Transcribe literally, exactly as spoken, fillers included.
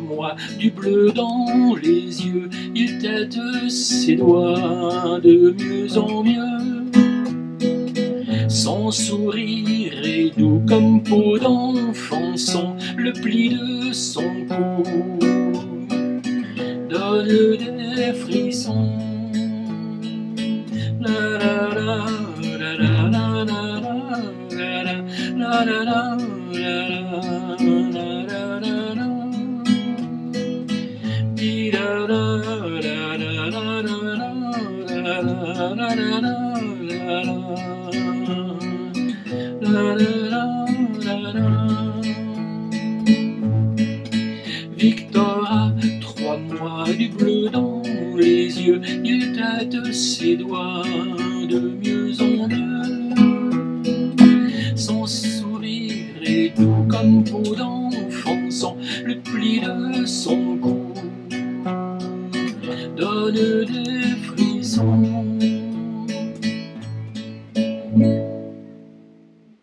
moi du bleu dans les yeux, il tâte ses doigts de mieux en mieux. Son sourire est doux comme peau d'enfant, son le pli de son cou donne des frissons. La la la la la la la la la la la. Victor a trois mois du bleu dans les yeux, il tâte ses doigts de mieux en mieux. Son sourire est doux comme peau d'enfant, son le pli de son cou donne des